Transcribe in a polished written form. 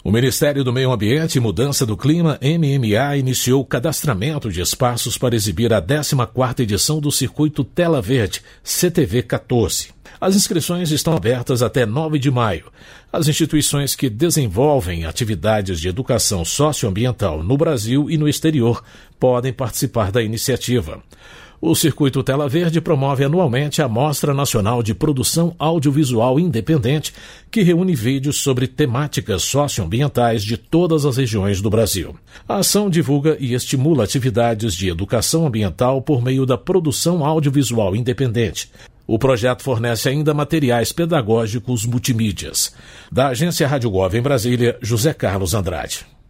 O Ministério do Meio Ambiente e Mudança do Clima, MMA, iniciou o cadastramento de espaços para exibir a 14ª edição do Circuito Tela Verde, CTV14. As inscrições estão abertas até 9 de maio. As instituições que desenvolvem atividades de educação socioambiental no Brasil e no exterior podem participar da iniciativa. O Circuito Tela Verde promove anualmente a Mostra Nacional de Produção Audiovisual Independente, que reúne vídeos sobre temáticas socioambientais de todas as regiões do Brasil. A ação divulga e estimula atividades de educação ambiental por meio da produção audiovisual independente. O projeto fornece ainda materiais pedagógicos multimídias. Da Agência Rádio Gov em Brasília, José Carlos Andrade.